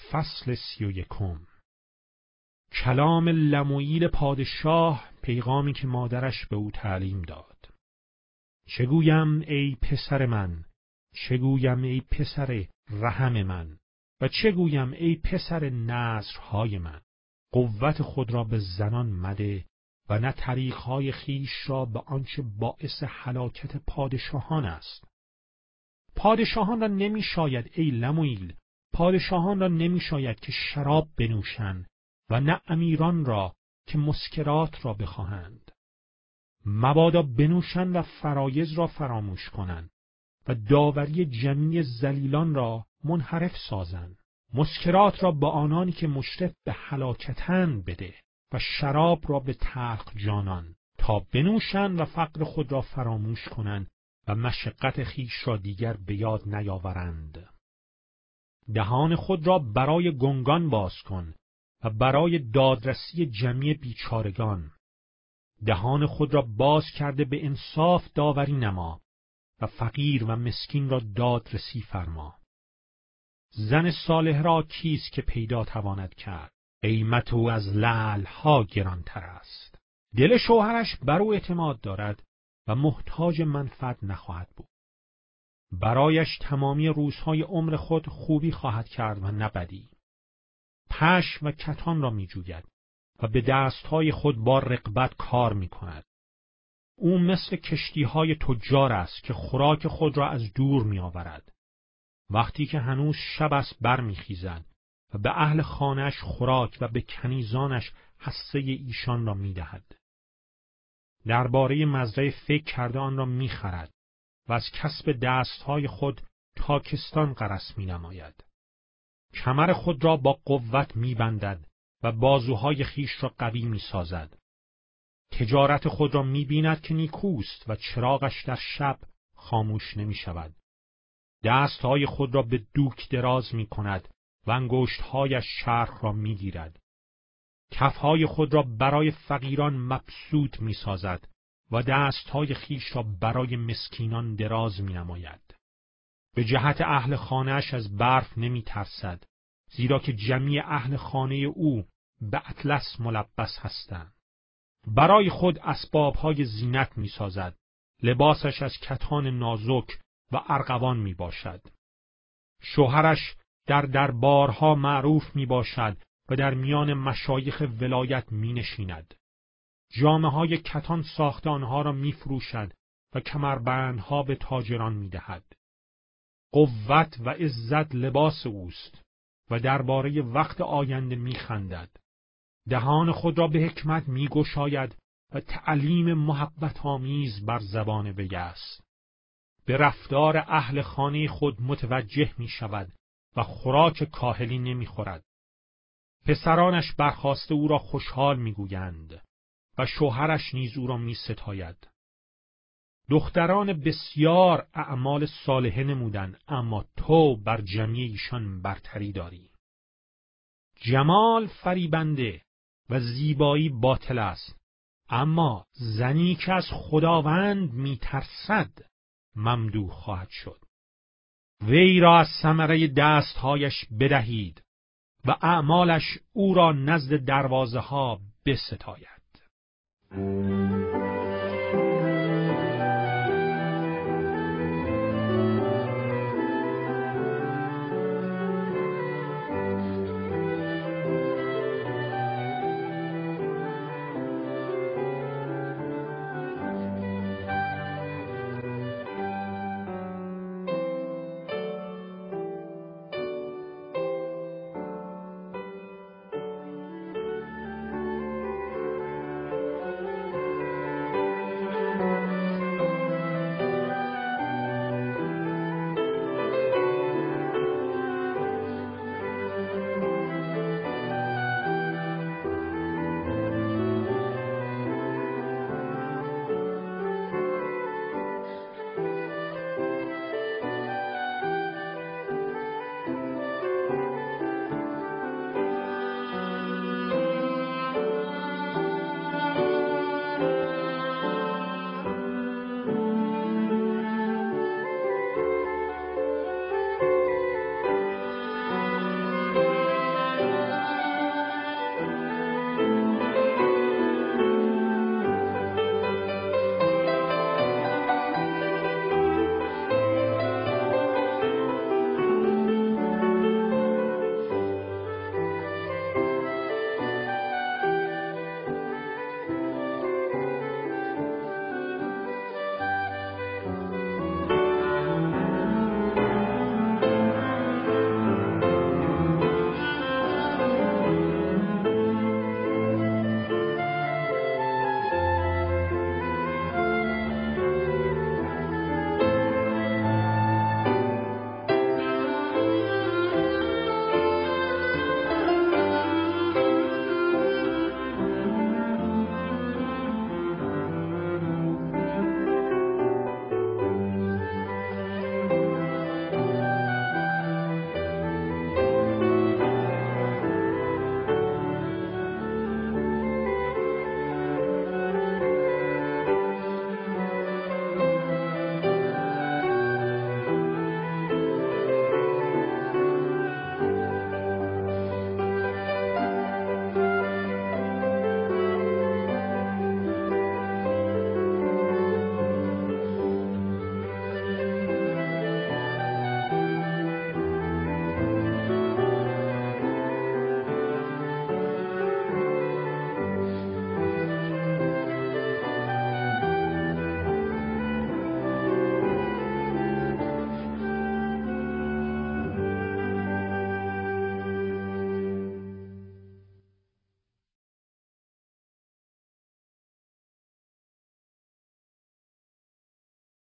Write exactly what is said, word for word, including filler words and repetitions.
فصل سی و یکم. کلام لموئیل پادشاه، پیغامی که مادرش به او تعلیم داد. چه گویم ای پسر من، چه گویم ای پسر رحم من، و چه گویم ای پسر نذرهای من. قوت خود را به زنان مده و نه طریقهای خیش را به آنچه باعث هلاکت پادشاهان است. پادشاهان را نمی شاید ای لموئیل، پادشاهان را نمی شاید که شراب بنوشند و نه امیران را که مسکرات را بخواهند. مبادا بنوشند و فرایض را فراموش کنند و داوری جمیع ذلیلان را منحرف سازند. مسکرات را با آنانی که مشرف به هلاکتند بده و شراب را به تلخ جانان، تا بنوشند و فقر خود را فراموش کنند و مشقت خیش را دیگر به یاد نیاورند. دهان خود را برای گنگان باز کن و برای دادرسی جمعی بیچارگان. دهان خود را باز کرده به انصاف داوری نما و فقیر و مسکین را دادرسی فرما. زن صالح را کیست که پیدا تواند کرد؟ قیمت او از لعلها گرانتر است. دل شوهرش بر او اعتماد دارد و محتاج منفعت نخواهد بود. برایش تمامی روزهای عمر خود خوبی خواهد کرد و نه بدی. پشم و کتان را می جوید و به دستهای خود با رغبت کار می کند. او مثل کشتیهای تجار است که خوراک خود را از دور می آورد. وقتی که هنوز شب است بر می خیزد و به اهل خانه‌اش خوراک و به کنیزانش حصه ایشان را می دهد. درباره مزرعه فکر کرده آن را می خرد و از کسب دستهای خود تاکستان غرس می نماید. کمر خود را با قوت می بندد و بازوهای خیش را قوی می سازد. تجارت خود را می بیند که نیکوست و چراغش در شب خاموش نمی شود. دستهای خود را به دوک دراز می کند و انگشتهایش چرخ را می گیرد. کفهای خود را برای فقیران مبسوط می سازد و دستهای خیش را برای مسکینان دراز می نماید. به جهت اهل خانه‌اش از برف نمی ترسد، زیرا که جمیع اهل خانه او به اطلس ملبس هستند. برای خود اسبابهای زینت می سازد، لباسش از کتان نازک و ارغوان می باشد. شوهرش در دربارها معروف می باشد و در میان مشایخ ولایت می نشیند. جامه های کتان ساخته آنها را می فروشد و کمربندها به تاجران می دهد. قوت و عزت لباس اوست و درباره وقت آینده می خندد. دهان خود را به حکمت می گشاید و تعلیم محبت آمیز بر زبان وی است. به رفتار اهل خانه خود متوجه می شود و خوراک کاهلی نمی خورد. پسرانش برخاسته او را خوشحال می گویند و شوهرش نیز او را می ستاید. دختران بسیار اعمال صالحه نمودند، اما تو بر جمیع ایشان برتری داری. جمال فریبنده و زیبایی باطل است، اما زنی که از خداوند می ترسد ممدوح خواهد شد. وی را از ثمره دستهایش بدهید و اعمالش او را نزد دروازه ها بستاید.